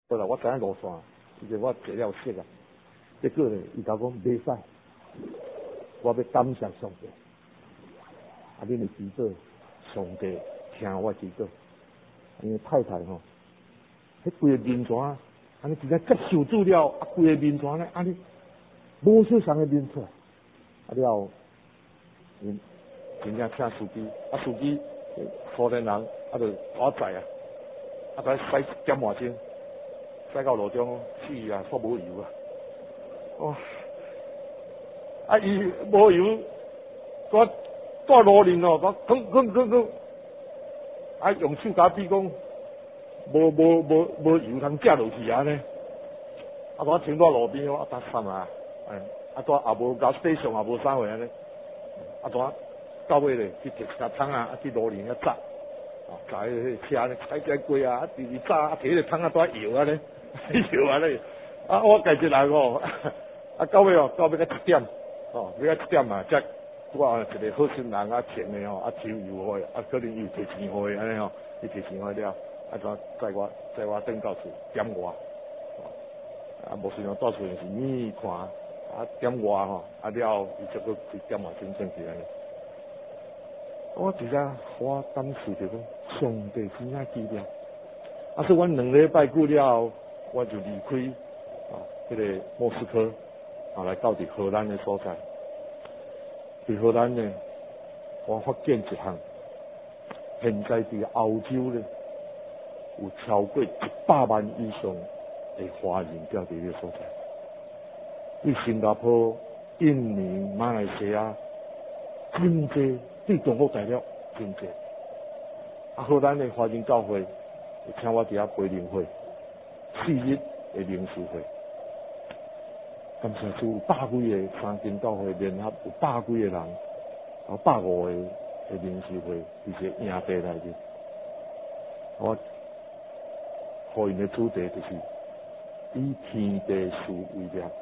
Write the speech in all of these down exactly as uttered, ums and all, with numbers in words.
好啦，我知影路线，伊就我坐了色啊。结果咧，伊甲我讲袂使，我要感谢上帝。啊，恁的祈祷，上帝听我祈祷。因为太太吼，迄规个面团，安尼直接接受住了，啊，规个面团咧，安尼无小双的面出来，啊了，因真正请司机，啊司机可怜人，啊就我载啊，啊再驶减半钟，驶到路中死啊，煞无油啊，哇！啊伊无油，我带路人哦，我吭吭吭吭，啊用手甲比讲。无无无无油通食落去啊呢，啊我停到路边，我搭三啊，哎，啊带也无搞底上也无啥货安尼，啊带到尾咧去摕一架桶啊，啊去路边遐炸，啊炸迄车咧踩起来过啊，啊直直炸啊，摕迄个桶啊带摇啊咧，摇啊咧，啊我家己人哦，啊到尾哦到尾到七点，哦要到七点嘛，才我一个好心人啊钱的哦，啊抽油货，啊可能伊有摕钱货安尼吼，伊摕钱货了。啊！怎载我载我转到厝点我，啊！无想到到厝是咪看，啊点我吼，啊了伊就搁开点我真正去安尼。我直接我感受着讲，上帝真正奇妙。啊！所以阮两礼拜过了，我就离开啊，迄、那个莫斯科啊，来到伫荷兰的所在。伫荷兰呢，我发现一项，现在伫欧洲咧。有超过一百万以上的华人住伫迄个所在，对新加坡、印尼、马来西亚，真济对中国大陆真济。啊，荷兰的华人教会会请我伫遐陪灵会，四日的灵事会。感谢主，有百几个三间教会联合，有百几个人，啊，百五个的灵事会，伫个营地内面，我。互因的主题就是以天地事为了。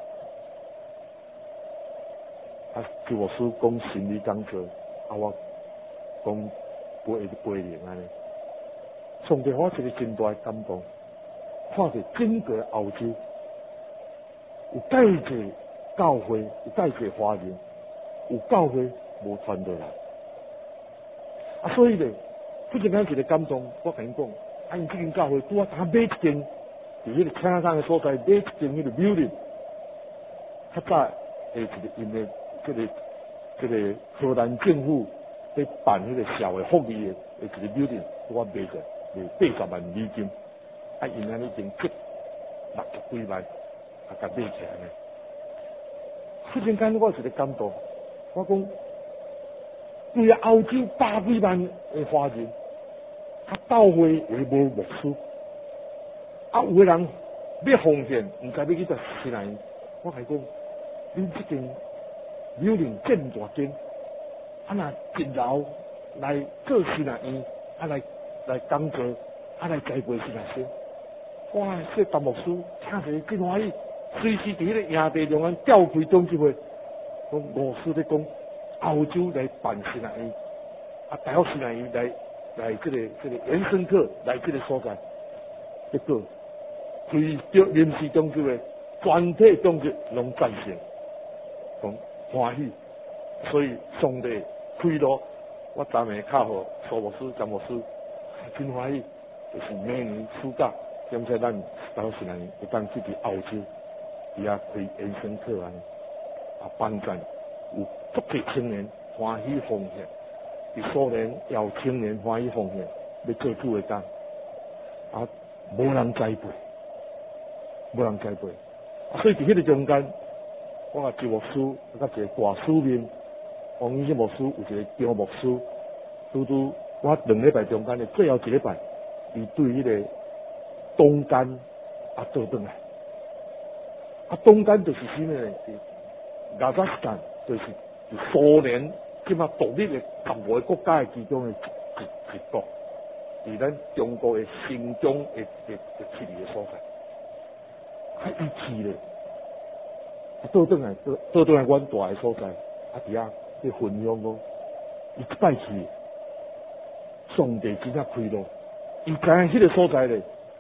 啊，就我师讲心理讲座，啊，我讲陪陪灵安尼。上帝我一个真大的感动，看着整个欧洲有介济教会，有介济华人，有教会无传落来。啊，所以咧，忽然间一个感动，我甲因讲。啊！因即间教会拄啊，他买一间，伫迄个车上的所在买一间迄个 building。较早诶，一个因为即个即个荷兰政府咧办迄个社会福利的诶一个 building，拄啊买者卖八十万美金。啊，因安尼已经值六十几万，啊，甲买起来呢。忽然间，我一个感动，我讲，对啊，欧洲百几万诶华人。啊，教会也无牧师，啊，有个人要奉献，唔知要去到谁来？我系讲，恁这间庙林这么大间，啊那一楼来做谁来院，啊来来工作，啊来栽培谁来先。哇，这陈牧师听起真欢喜，随时伫迄个营地中间召开中集会，讲牧师咧讲欧洲来办谁来院，啊大学谁来院来。来这个这个延伸课来这个所在，结果开着临时中集的全体中集拢赞成，讲欢喜，所以上帝开路，我昨暝敲互苏牧师、詹牧师，真欢喜，就是明年暑假，兼且咱到时咱会当去伫澳洲，伫遐开延伸课安，啊帮助有足多青年欢喜奉献。伫苏联有青年欢喜奉献，要做主的工，啊，无人栽培，无人栽培，啊，所以伫迄个中间，我甲周牧师，甲一个大使命，王医生牧师，有一个张牧师，拄拄我两礼拜中间的最后一礼拜，伊对迄个东间啊做转来，啊，东间就是啥呢？是亚扎斯坦，就是苏联。即马独立的十五个国家的其中的一一一国，伫咱中国的新疆的的的地理的所在，啊，伊去咧，啊，倒转来，倒倒转来，阮大个所在，啊，伫遐去分享讲，伊一摆去，上帝真正开路，伊知影迄个所在咧，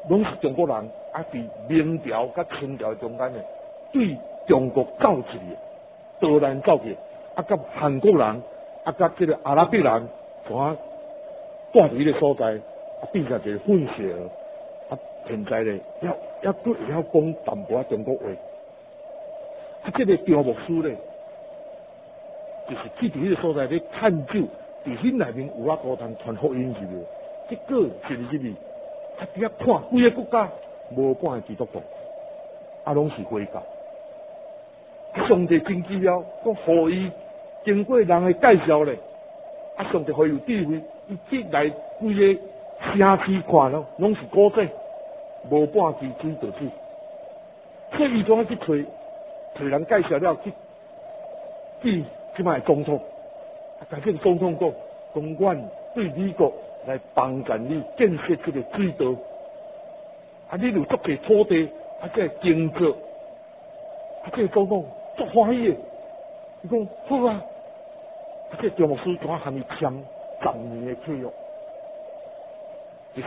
拢是中国人，啊，伫明朝甲清朝中间呢，对中国走一个，导南走去，啊，甲韩国人，啊，甲这个阿拉伯人，怎啊带伫迄个所在，啊，变成一个混血儿，啊，现在呢，要要佫会晓讲淡薄仔中国话，啊，这个张牧师呢，就是去伫迄个所在咧探究，伫迄内面有啊高通传福音去了，结果一日一日。啊！伫遐看规个国家无半个基督徒，啊，拢是回教。上帝真奇妙，佮互伊经过人的介绍咧，啊，上帝互伊有智慧，伊去来规个城市看咯，拢是古迹，无半支水倒水。所以伊怎啊去找找人介绍了去见即摆总统，啊，甲这个总统讲，讲阮对美国。来帮助你建设这个水道，啊！你有足个土地，啊，这个经济，啊，这个总统足欢喜的。伊讲好啊，啊，这张牧师怎啊和伊签十年的契约，就是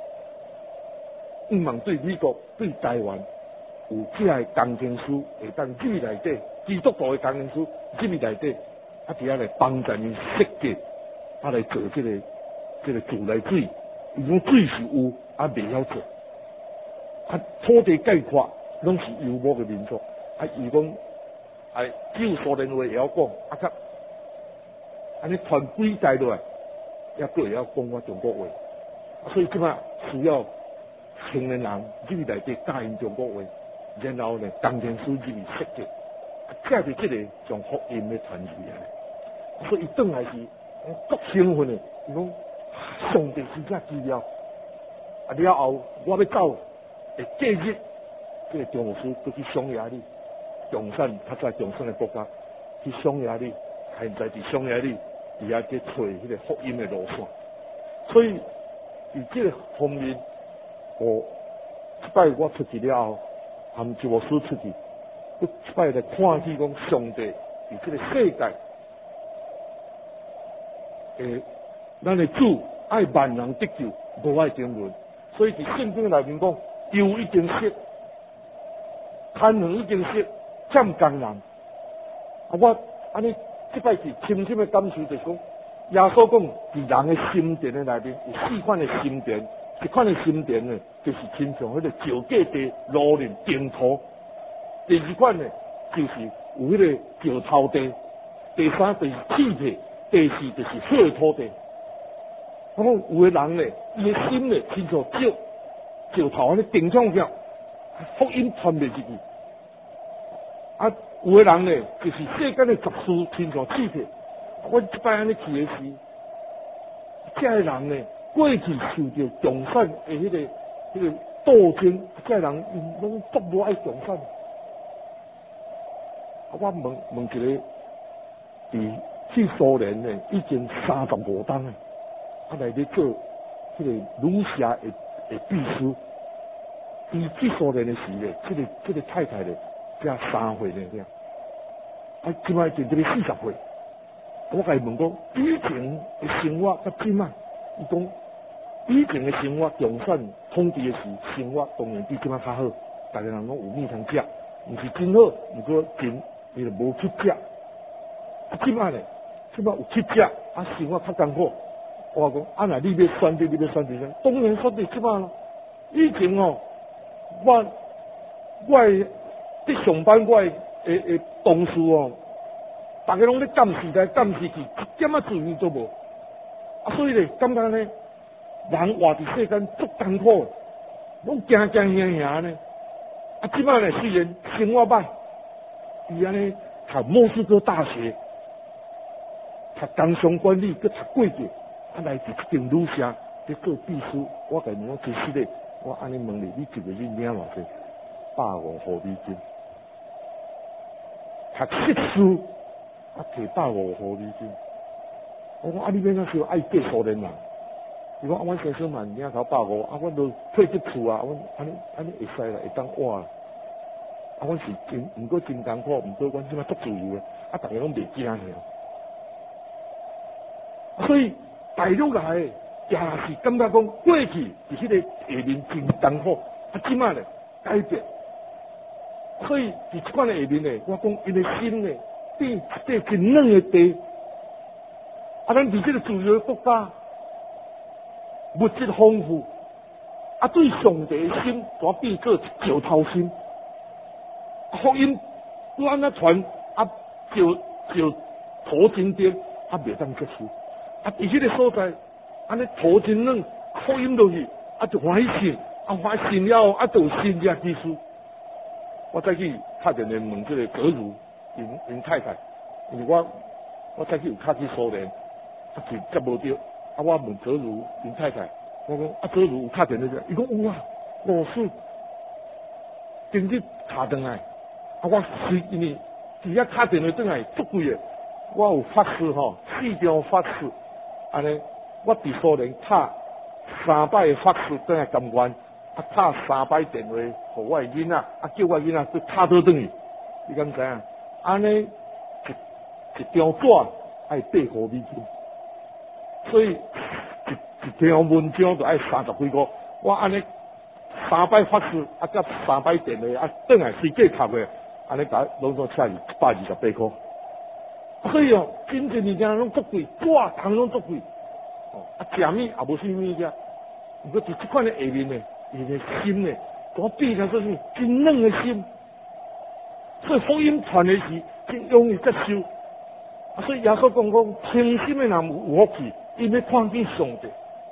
希望对美国、对台湾有这个工程师会当入去内底，基督徒的工程师入去内底，啊，伫遐来帮助伊设计，啊，来做这个。这个自来水，伊讲水是有，啊未晓做，啊土地概括拢是游牧的民族，啊伊讲，啊只有苏联话会晓讲，啊甲安尼传几代落来，也佫会晓讲我中国话，啊所以即摆需要青年人入去内底教因中国话，然后呢工程师入去设计，啊借着这个将福音咧传出来，所以伊转来是足兴奋的，伊讲。上帝真正奇妙，啊了后我要走，会隔日，这个张牧师要去匈牙利，中山，较早中山的国家，去匈牙利，现在伫匈牙利，伫遐去找迄个福音的路线。所以，伫这个方面，哦，一摆我出去了后，含张牧师出去，我一摆来看见讲上帝伫这个世界，诶。咱的主爱万人得救，无爱争论，所以伫圣经内面讲，油已经熄，炭两已经熄，欠工人。啊，我安尼即摆是深深的感受，就是讲，耶稣讲伫人的心田的内面有四款的心田，一款的心田呢，就是亲像迄个石芥地、路林、净土；第二款呢，就是有迄个石头地；第三就是气体；第四就是火土地。我讲有的人呢，伊的心呢，亲像石石头安尼顶上去，福音传袂入去。啊，有的人呢，就是世间的杂事，亲像气体。我一摆安尼去的时，这个人呢，过去受到共产的迄、那个迄、那个斗争，这个人拢足无爱共产。啊，我问问一个，伫去苏联呢，已经三十五档了。啊，来咧做这个卢西亚的的秘书，伊去苏联的时咧，这个这个太太咧，才三岁呢，这样。啊，即摆就这个四十岁。我甲伊问讲，以前的生活甲即摆，伊讲以前的生活，共产统治的时生活当然比即摆较好，大家人拢有面通食，毋是真好，毋过真伊就无去食。啊，即摆咧，即摆有去食，啊，生活较艰苦。我讲啊，那你要选择，你要选择啥？当然选择即摆啦。以前哦，我我伫上班，我诶诶同事哦，大家拢咧干时代，干时去，一点仔自由都无。啊，所以咧，感觉咧，人活伫世间足艰苦，拢惊惊吓吓呢。啊，即摆咧虽然生活歹，伊安尼读莫斯科大学，读工商管理，佮读会计。啊，来伫一间旅社咧做秘书，我甲伊问我真实咧，我安尼问你，你一个月领偌济？百五毫美金。读硕士啊，摕百五毫美金。我讲啊，你免那时候爱过苏联人。伊讲啊，阮先生嘛领头百五，啊，阮都退去厝啊，阮安尼安尼会使啦，会当活啦。啊，阮是真，毋过真艰苦，毋过阮即摆足自由诶，啊，逐个拢袂惊吓。所以大陆来， 也是感觉讲过去伫迄个下面真艰苦，啊，即摆咧改变。所以伫即款的下面咧，我讲因的心咧变一块真软的地。啊，咱伫即个自由的国家，物质丰富，啊，对上帝的心怎变做石头心？福音拄安怎传，啊，就就土真颠，啊，袂当接受。啊，伫迄个所在，安尼土真软，福音落去，啊，就欢喜信，啊，欢喜信了，啊，就有新约基督。我再去打电话问这个葛如，因因太太，因为我我再去有卡去苏联，啊，是接无到，啊，我问葛如因太太，我讲啊，葛如有打电话来，伊讲有啊，老师，今日打转来，啊，我是因为伫遐打电话转来足贵的，我有法师吼，四张法师，安尼，我伫苏联打三摆的法师转来甘愿。啊，打三摆电话，互我的囡仔，啊，叫我囡仔去打倒转去，你敢知影？安尼一一张纸爱八块美金，所以一一条文章就爱三十几块。我安尼三摆法师，啊，甲三摆电话，啊，转来随价读的，安尼甲拢总请一百二十八块。所以哦，真正物件拢足贵，纸糖拢足贵，哦，啊，食物也无啥物件，毋过伫即款的下面呢。伊的心呢，我变成做是真软的心，所以福音传的是真容易接受。啊，所以耶稣讲讲，清心的人有福气，因为看见上帝。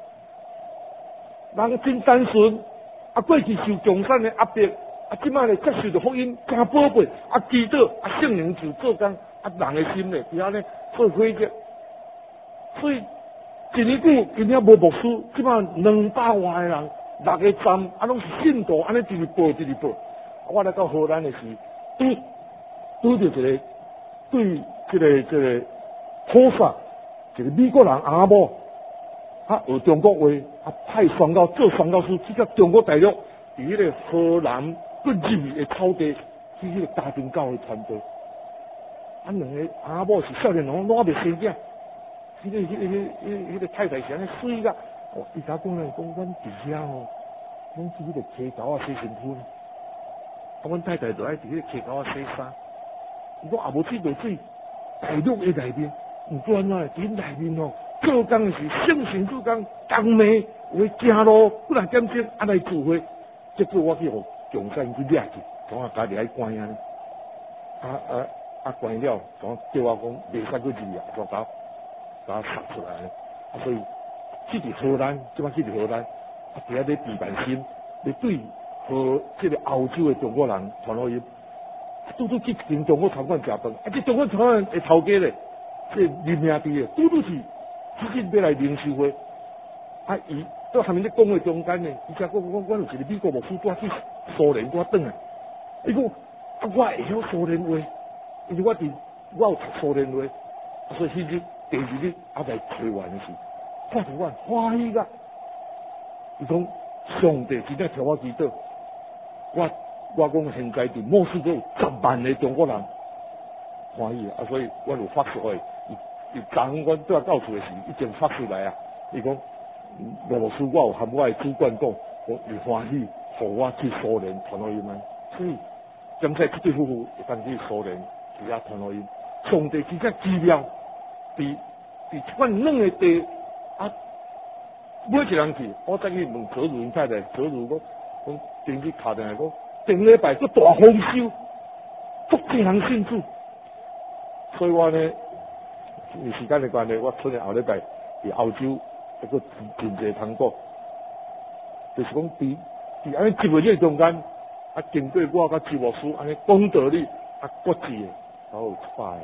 人真单纯，啊，过去受共产的压迫，啊，即摆咧接受着福音，真宝贝，啊，祈祷，啊，圣灵就做工，啊，人的心咧，伫遐咧做火热，所以一年久，因遐无牧师，即摆两百外个人。六个站啊，拢是信徒，安尼一日报一日报。我来到荷兰的时，拄拄着一个对这个这个普萨，一个美国人阿某，啊学中国话，啊派宣教做宣教师，去到中国大陆，伫迄个荷兰不入的草地，去迄个家庭教会传道。啊，两个阿某是少年郎，拢还未生囝，迄个迄个迄迄迄个太太是安尼水个。哦，伊甲讲咧，讲阮伫遐吼，拢伫迄个溪沟啊洗身躯，啊，阮太太就爱伫迄个溪沟啊洗衫。伊讲也无水袂水，大陆的内面，毋过安怎伫内面吼，做工是圣神做工，工暝有行路不然点钟啊来聚会，结果我去互共产去掠去，从啊家己爱关啊，啊啊啊关了，从叫我讲袂使去入啊，就甲甲杀出来了，啊所以。去伫荷兰，即摆去伫荷兰，啊，伫遐咧地板心，咧对和即个欧洲的中国人传福音，拄拄去一间中国餐馆食饭，啊，这中国餐馆的头家咧，即林兄弟的，拄拄是即日要来领袖会，啊，伊在下面咧讲话中间呢，伊才讲我我有一个美国牧师带去苏联带转来，伊讲啊，我会晓苏联话，因为我伫我有读苏联话，啊，所以迄日第二日啊来台湾的时。看到我欢喜个，伊讲上帝真正听我祈祷，我我讲现在伫莫斯科有十万个中国人欢喜啊，所以我有发誓互伊，伊昨昏我对我到厝的时，已经发誓来啊，伊讲牧师我有含我的主管讲，我伊欢喜，互我去苏联传福音啊，所以感谢这对夫妇会当去苏联去遐传福音，上帝真正奇妙，伫伫即款软的地。啊，每一人去，我再去问何如因太太，何如讲，讲前日打电话讲，顶礼拜个大丰收，足多人信主，所以我呢，因为时间的关系，我出年后礼拜伫欧洲一个真侪通过，就是讲伫伫安尼一个月中间，啊，经过我甲朱牧师安尼讲道理，啊，国际的，然后一百个。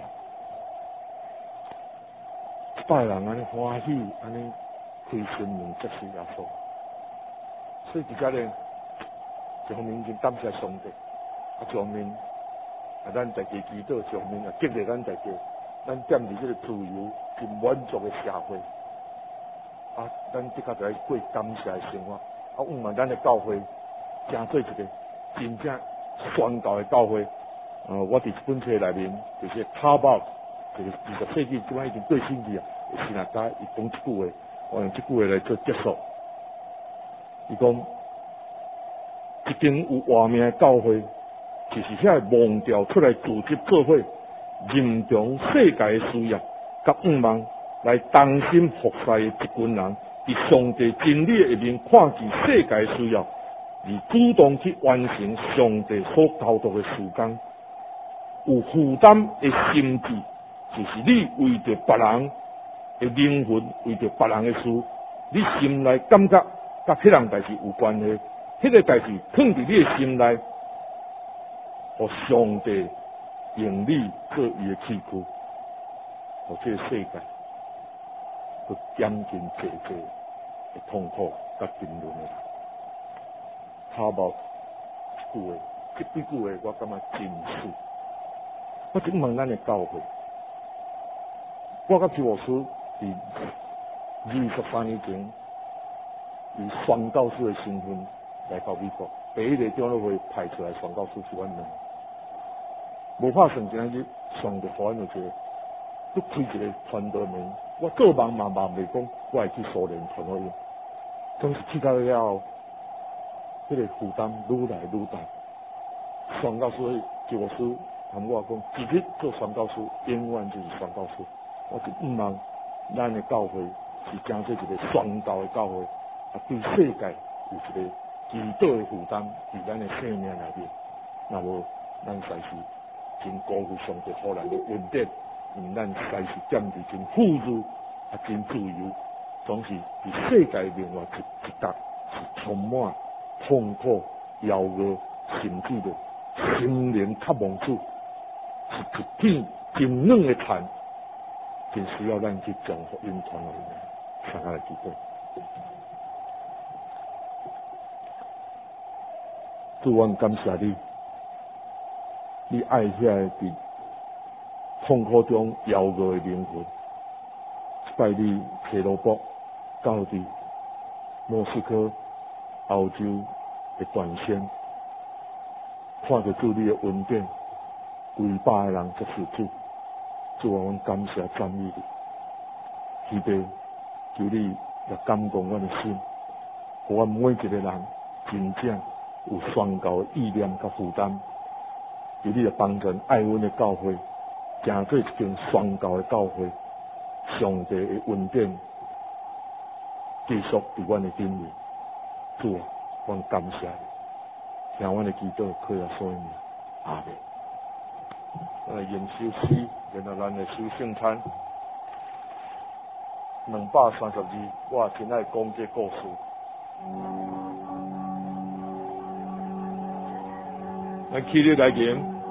拜人安尼欢喜，安尼开心门接受耶稣，所以伫遮呢，一方面真感谢上帝，啊，一方面啊，咱大家祈祷，一方面啊，激励咱大家，咱踮伫这个自由、真满足的社会，啊，咱的确在过感谢的生活，啊，愿望咱的教会成做一个真正宣教的教会。呃，我伫这本册内面就是卡包。就是二十世纪，即摆已经过新去啊。是哪家伊讲一句话， 我用这句话来做结束。伊讲，一间有活命的教会，就是遐蒙调出来组织做伙，认同世界的需要，甲愿望来同心服侍的一群人，伫上帝真理下面看见世界的需要，而主动去完成上帝所交代的事工。有负担的心智，就是你为着别人的灵魂，为着别人的事，你心内感觉甲迄样代志有关系，迄个代志放伫你的心内，互上帝用你做伊的器具，互这个世界去减轻济济的痛苦甲沉沦的。头毛一句话，这几句话我感觉真水。我真问咱的教会，我甲周牧师伫二十三年前以宣教师的身份来到美国，第一个长老会派出来宣教师是阮两个，无拍算今日上帝互阮有一个，佮开一个传道门，我做梦嘛梦袂讲我会去苏联传福音，总是去到了后，迄、那个负担愈来愈大，宣教师周牧师。同我讲，一日做宣教师，永远就是宣教师。我就毋望咱的教会是真做一个宣教的教会，啊，对世界有一个极大的负担，伫咱的生命内面。那无，咱实是真辜负上帝互咱的恩典，因为咱实是踮伫真富裕啊，真自由，总是伫世界另外一一角是充满痛苦、夭饿，甚至的心灵渴望主。是一片真软的田，真需要咱去将福音传落去。上下来祈祷，主，我感谢你，你爱遐伫痛苦中夭饿的灵魂，拜你提罗卜到伫莫斯科欧洲的断线，看着主你的恩典。几百个人接受主，主啊，阮感谢赞美你，希望求你来感动阮的心，互阮每一个人真正有宣教的意念甲负担，求你来帮助爱阮的教会，成做一间宣教的教会，上帝的恩典继续伫阮的顶面，主啊，阮感谢你，听阮的祈祷，靠耶稣的名，阿门。咱来研修诗，然后咱来修圣餐。两百三十二，我真爱讲这故事。咱起立来念。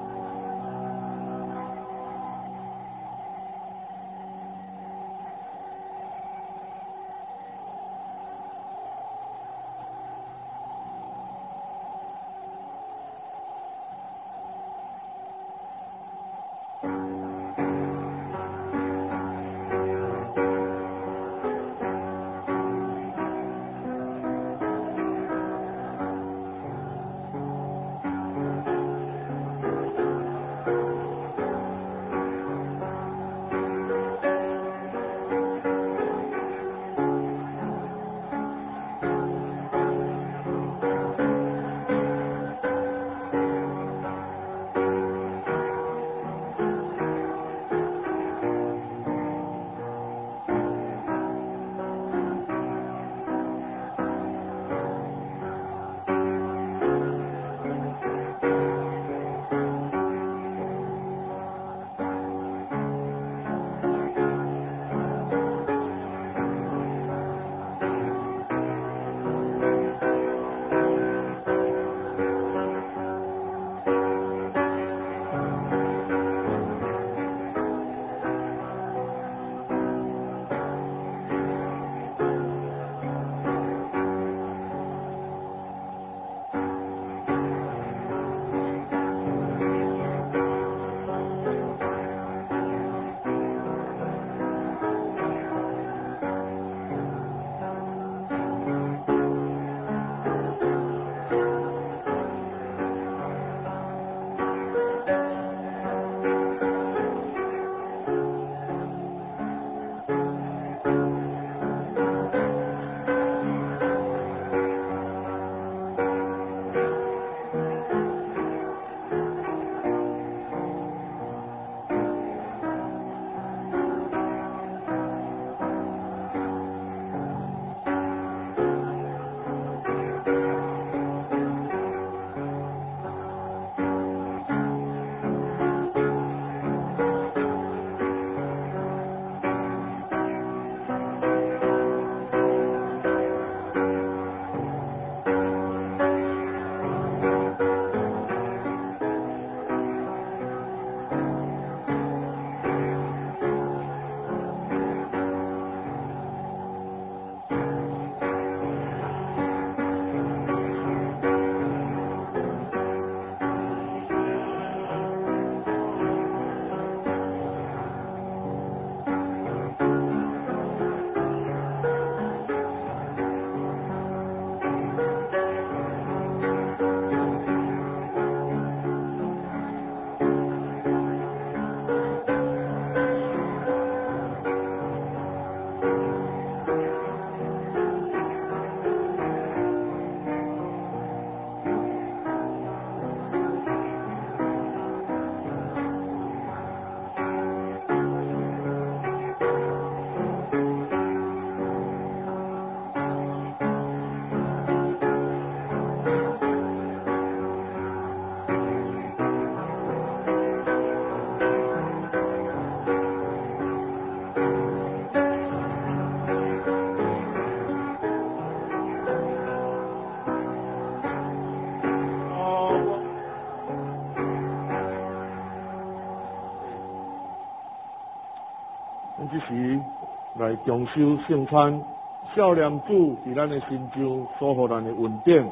即时来重修圣餐，少年主伫咱的心上所予咱的稳定。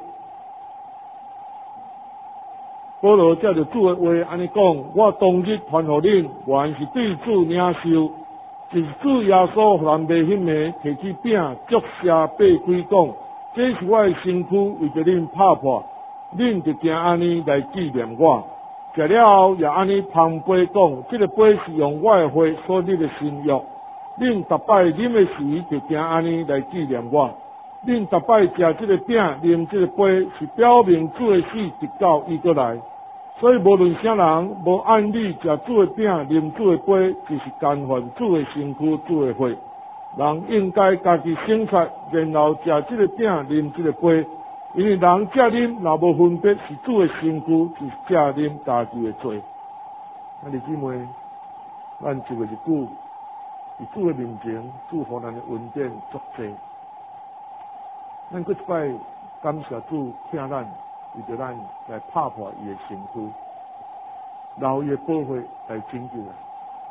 保罗借着主的话安尼讲：我当日传予恁，原是对主领受，就是主耶稣互咱卖迄暝摕起饼，祝谢八开讲：这是我的身躯，为着恁拍破，恁就行安尼来纪念我。食了也安尼旁杯讲：这个杯是用我的血所立的新约。恁逐摆啉的时，就行安尼来纪念我。恁逐摆食这个饼，啉这个杯，是表明主的死直到伊过来。所以无论啥人，无按理食主的饼，啉主的杯，就是干犯主的身躯、主的血。人应该家己省察，然后食这个饼，啉这个杯。因为人食啉若无分别是主的身躯，就是食啉家己的罪。咱弟姊妹，咱一个日久，伫主的面前，主互咱的恩典足济。咱搁一摆感谢主，请咱为着咱来拍破伊的身躯，留伊的保护来拯救咱。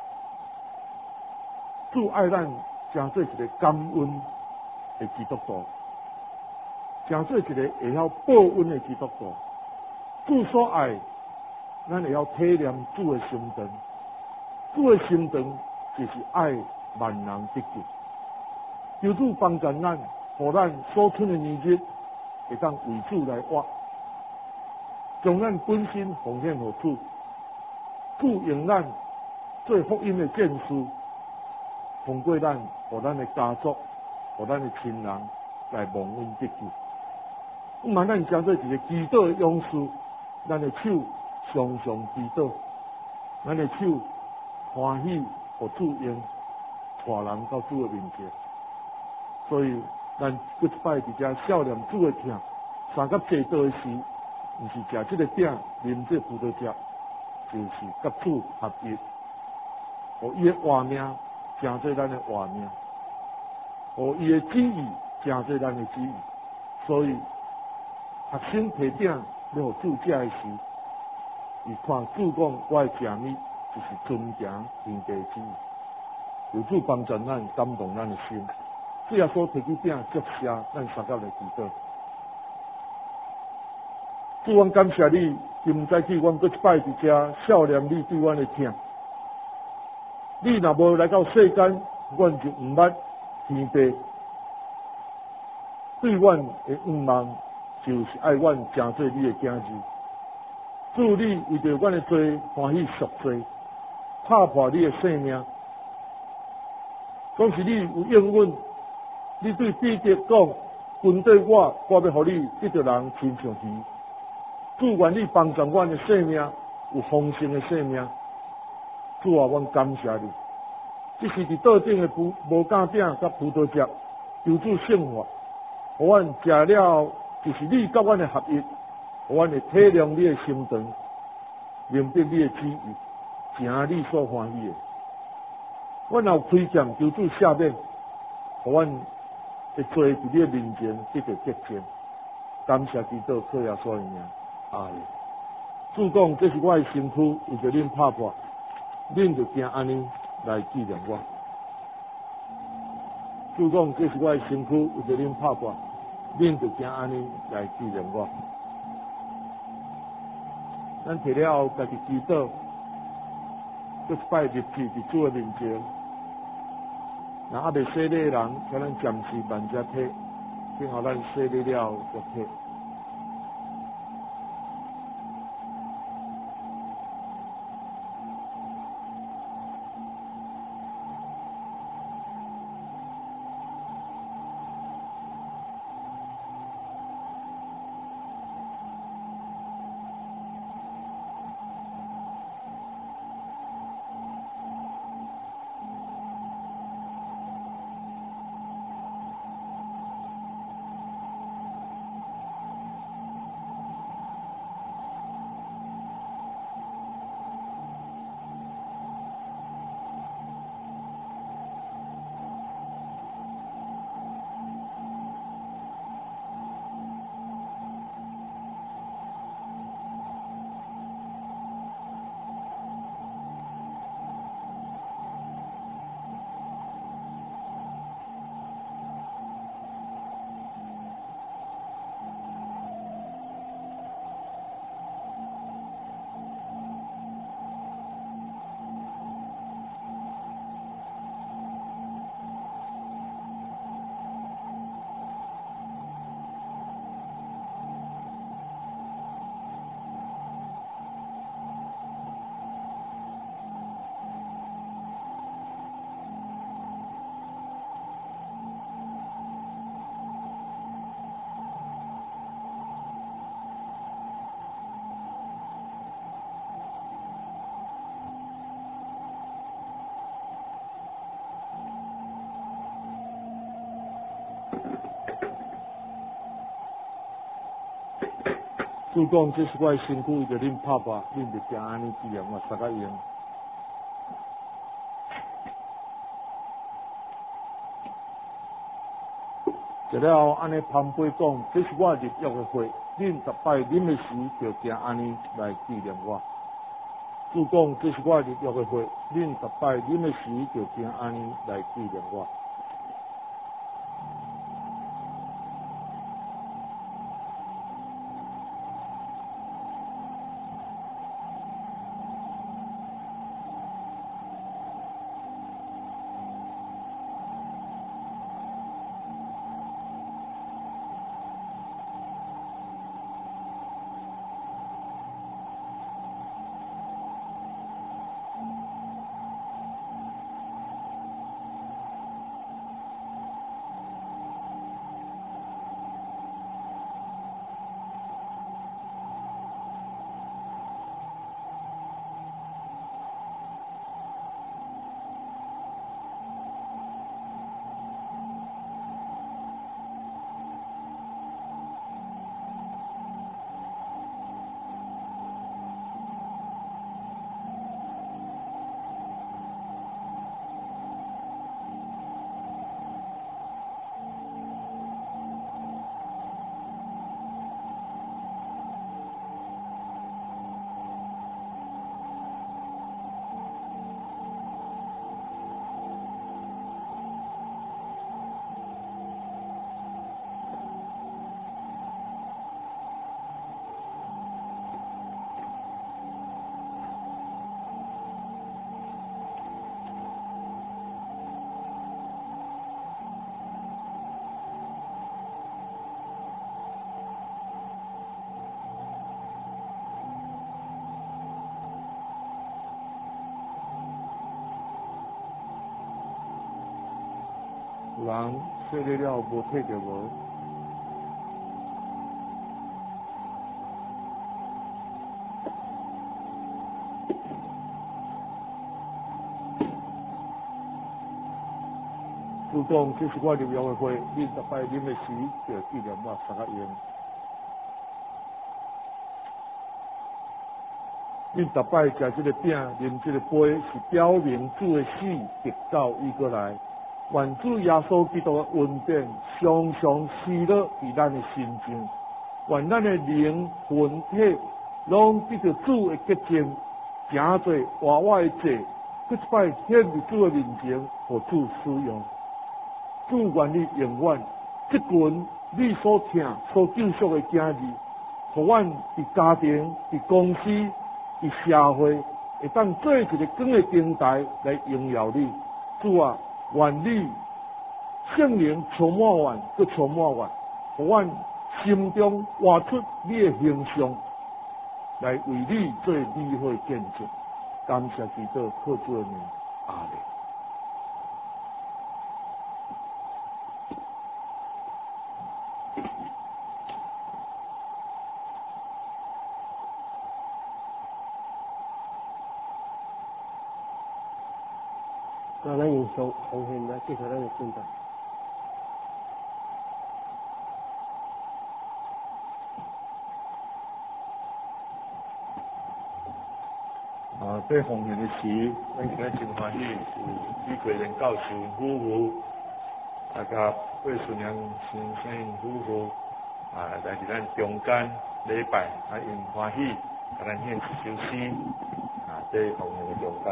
主爱咱，诚做一个感恩的基督徒。诚做一个会晓报恩的基督徒，主所爱，咱会晓体谅主的心肠。主的心肠就是爱万人得救。求主帮助咱，互咱所剩的年日会当为主来活，将咱本身奉献予主。主用咱做福音的剑士，通过咱，互咱的家族，互咱的亲人来蒙恩得救。毋嘛，咱诚做一个祈祷的勇士，咱的手常常祈祷，咱的手欢喜，互主用，带人到主的面前。所以，咱搁一摆伫遮少年主的听，三甲祭祷的时，毋是食这个饼，啉这葡萄汁，就是甲主合一，互伊的活命诚做咱的活命，互伊的旨意诚做咱的旨意。所以，学生摕饼要互主食的时，伊看主讲我的食物就是遵行天地旨意，求主帮助咱，感动咱的心。主耶稣摕起饼祝谢咱三甲来祈祷。主，阮感谢你，今早起阮搁一摆伫遮少年你对阮的听。你若无来到世间，阮就毋捌天地。对阮的愿望就是爱阮诚做你的囝儿。主，你为着阮的罪欢喜赎罪，拍破你的性命。讲是你有应允，你对彼得讲，跟对我，我要互你得着人亲像鱼。主，愿你帮助阮的性命有丰盛的性命。主啊，阮感谢你。这是伫桌顶的葡无干饼甲葡萄汁，求主圣化，互阮食了，就是你甲阮的合一，互阮会体谅你的心肠，明白你的旨意，行你所欢喜的。阮若有亏欠，求主赦免，互阮会做伫你的面前得到洁净。感谢基督，靠耶稣的名，阿门。主讲，这是我的身躯，为着恁拍破，恁就行安尼来纪念我。主讲，这是我的身躯，为着恁拍破，恁就行安尼来纪念我。咱摕了后，家己祈祷，搁一摆入去伫主的面前。若还未洗礼的人，请咱暂时慢只体，等候咱洗礼了后再体。 主讲这是我的身躯，为着恁拍拍，恁就惊安尼纪念我三个用。就了后，安尼潘杯讲，这是我入约的会，恁逐摆啉的时就惊安尼来纪念我。主讲这是我入约的会，恁逐摆啉的时就惊安尼来纪念我。有人洗礼了无退着无？主讲这是我入约的会，恁逐摆啉的时就纪念我三个用。恁逐摆食这个饼、啉这个杯，是表明主的死直到伊过来。愿主耶稣基督的恩典常常施落伫咱的心中，愿咱的灵魂体拢得到主的洁净，诚侪活活的罪，搁一摆显伫主的面前，互主使用。主愿意永远即群你所听、所救赎的囝儿，互阮伫家庭、伫公司、伫社会，会当做一个光的平台来荣耀你。主啊，愿你圣灵充满阮，搁充满阮，互阮心中活出你的形象，来为你做美好的见证。感谢基督，靠主的名，阿门。 那咱用上奉献来结合咱的敬拜。 啊，这奉献的时，咱今日真欢喜，是李桂莲教授夫妇，大家八顺良先生夫妇啊，来伫咱中间礼拜，啊，因欢喜，甲咱献一首诗啊，这奉献的中间。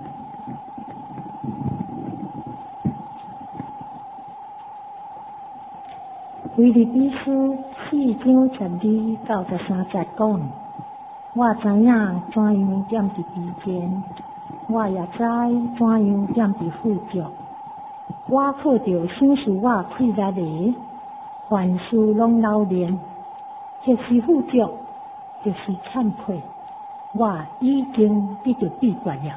腓立比书四章十二到十三节讲，我知影怎样点伫卑贱，我也知怎样点伫富足。我靠着享受我气力的，凡事拢老练，即是富足，就是惭愧。我已经得到秘诀了。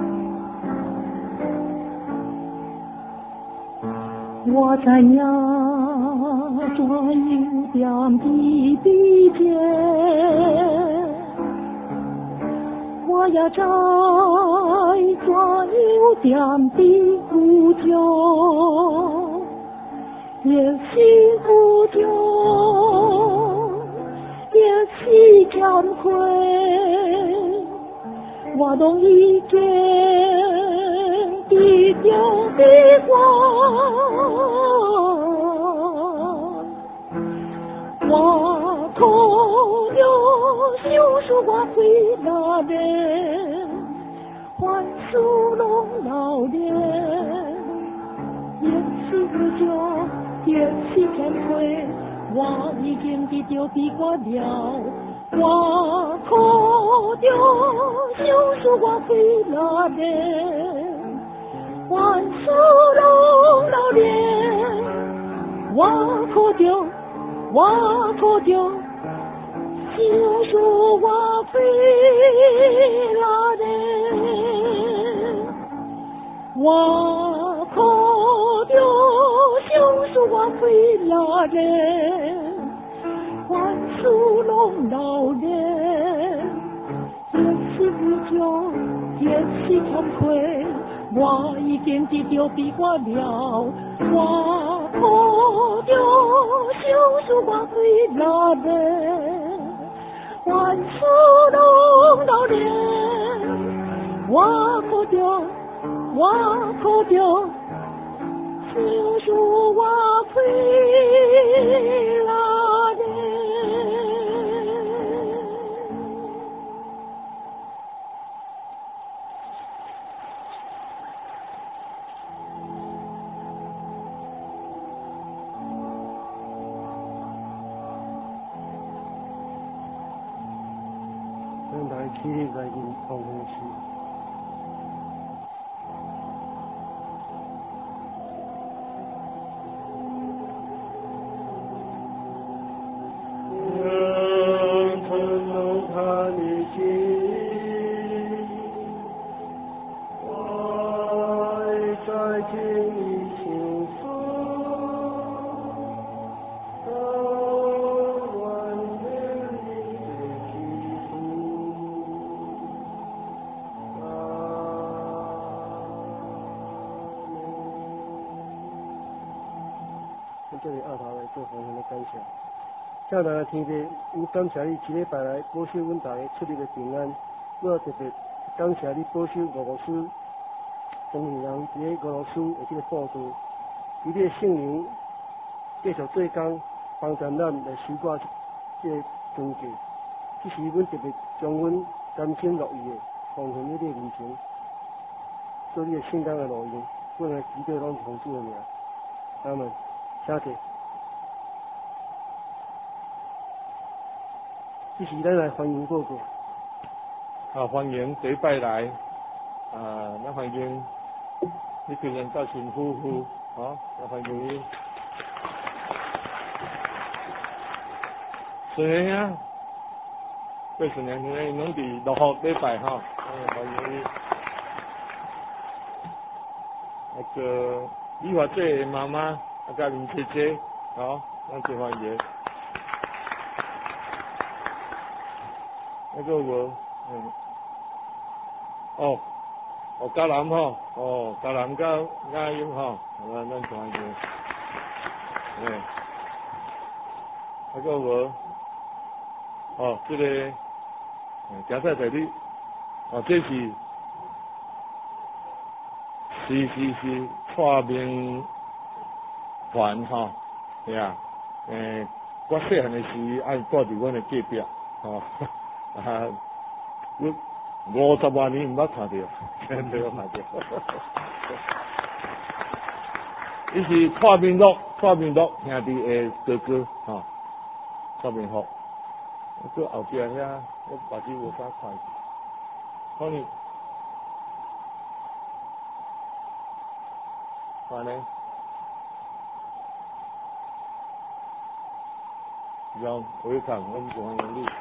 我知影点滴比肩，我也知怎样点滴呼救，也是呼救，也是惭愧，我拢已经低调的我。我可有想说我回那边，还是拢老练，也是不久，也是惭愧，我已经低调比我了。我可有想说我回那边，还是拢老练，我可有。我可着想说我飞来的，我可着想说我飞来的，还是拢老练，也是不久，也是惭愧，我已经低调比我了，我可着想说我回来的，还是拢老练，我可着，我可着想说我回来的。 咱来起来因方向时，让春风他的心，爱在天里轻松。这里二头来做方向的感谢，请大家天父，我感谢你一礼拜来保守阮大家出入的平安，我也特别感谢你保守俄罗斯中年人伫个俄罗斯的这个部队，以你的圣灵继续做工，帮助咱来守挂这个根基。这时阮特别将阮甘心乐意的奉献你的面前，做你的圣工的路用，阮来祈祷拢奉主的名，阿门。谢谢。这是咱来欢迎报告。 啊，欢迎第一摆来，啊，咱欢迎你今年到新夫妇，啊，咱欢迎你。顺年啊，过顺年现在拢伫六号礼拜哈，欢迎你。那个李华姐的妈妈。啊，甲林姐姐，好，咱最欢迎。那个我，嗯，哦，哦，嘉南吼，哦，嘉南甲雅英吼，咱咱最欢迎。嗯，那个我，哦，这个，嗯，加在这里，哦，这是，是是是，蔡明。团吼，对啊，诶，我细汉的时爱住伫阮的隔壁，吼，啊，我五十万年毋捌看到，真没有看到。伊是蔡明乐，蔡明乐兄弟的哥哥，吼，蔡明福，佮后壁遐，我目睭无啥看，可能，安尼。让回看我们中央路。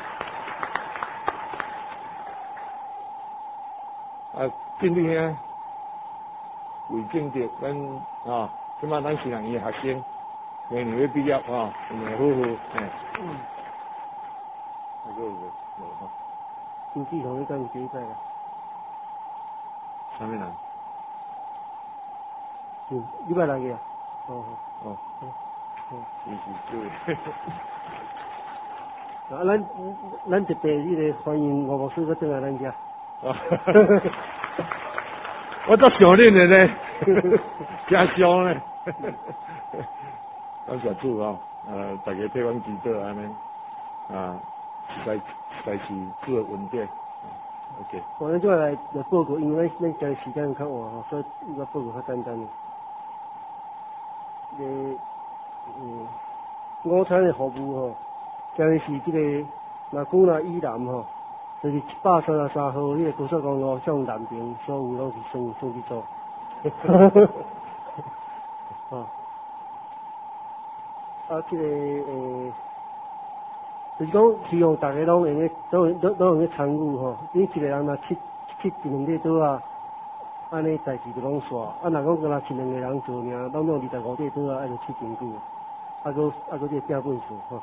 啊，今天为正着咱啊，即摆咱是人伊学生， 明年要毕业啊，明年好好，哎，嗯，那个有哈， 经济同你干几拜啦？ 啥物人？ 嗯，礼拜六个啊？哦哦， 哦， 是是对。 啊，咱咱特别迄个欢迎吴牧师去转来咱家。 我足想恁的呢，真想呢。感谢主啊，呃，大家替阮祈祷安尼，啊，实在实在是主的恩典。OK。 我咱再来来报告，因为咱咱家时间较晚吼，所以要报告较简单。个嗯，午餐的服务吼，今日是这个若讲若以南吼，就是一百三十三号迄个高速公路向南边，所有拢是算算去做。哦，啊，这个诶，就是讲希望大家拢用个都都都用个参与吼，你一个人若七七两个桌啊，安尼代志就拢煞。啊，若讲敢若七两个人做尔，拢弄二十五个桌啊，爱就七真久。啊，搁啊，搁这个标本数吼。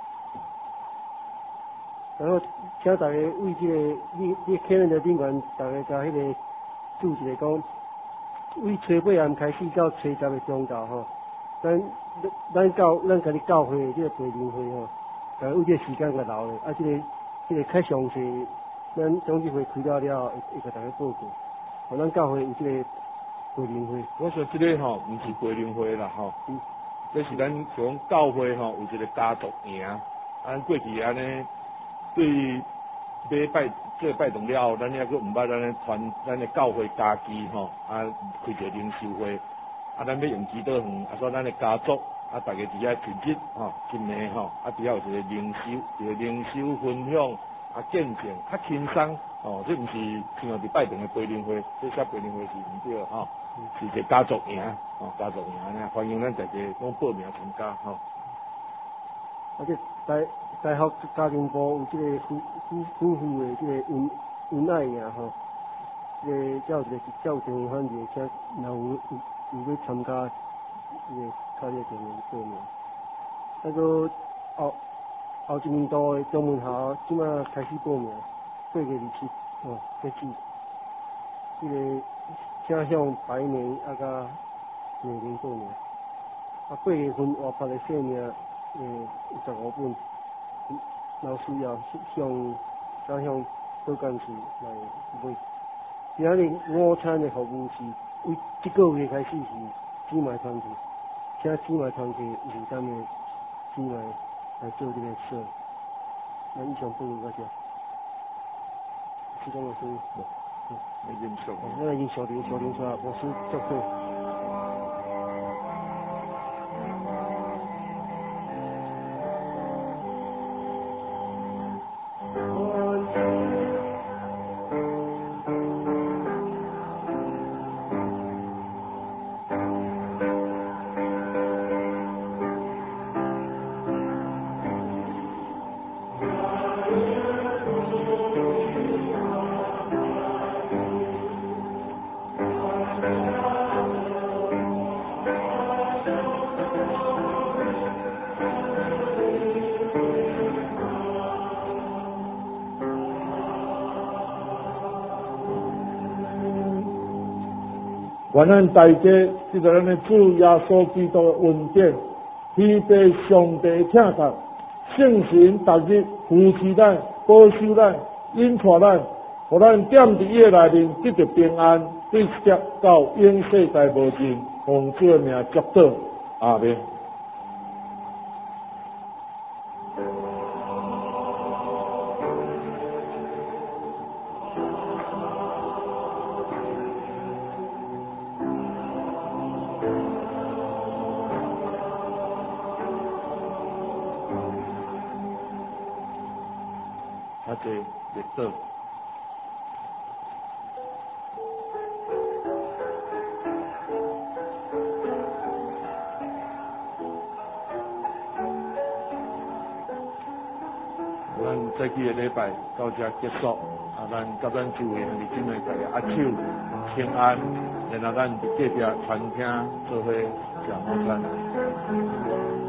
然后请大家为这个你你客人的宾馆，大家甲迄个注一个讲。为初八暗开始到初十的中昼吼，咱咱教咱家己教会的这个培灵会吼，呃为这个时间个留咧，啊这个这个较详细，咱总结会开了了，会会甲大家报告。吼，咱教会有这个培灵会。 我说这个吼，毋是培灵会啦吼，嗯，这是咱讲教会吼有一个家族营，按过去安尼对。礼拜这个拜堂了后，咱抑佫毋捌咱咧传咱的教会家基吼，啊开一个灵修会，啊咱要用祈祷园，啊说咱的家族，啊大家伫遐亲戚吼，亲密吼，啊伫遐有一个灵修，一个灵修分享，啊见证，较轻松吼，这毋是像伫拜堂的培灵会，这些培灵会是毋对吼，是一个家族营，吼家族营安尼，欢迎咱大家拢报名参加吼。 啊这大大学家庭部有这个夫夫夫妇的这个恩恩爱营吼，这个才有一个才有电话番号，请若有有有要参加这个考这个电话报名。那个后后一年度的中文校即马开始报名，八月二七哦开始。这个请向白年啊甲美玲报名。啊八月份活泼的姓名诶有十五本。老需要向加向多干事来买。今日午餐的服务是为这个月开始是姊妹团体，请姊妹团体负担的姊妹来做这个事。那以上报告到这。是讲老师， 嗯，已经上， 那已经小林小林出来，我是教会。 愿咱大家记得咱的主耶稣基督的恩典，天地上帝听从，圣神逐日扶持咱、保守咱、引带咱，互咱踮伫伊的内面得着平安，对接到永世代无尽，奉主的名祝祷，阿们。啊，这列岛。咱这期的礼拜到这结束，啊，咱甲咱周围兄弟姊妹大家握手，平安。 然后咱隔壁餐厅做伙食午餐。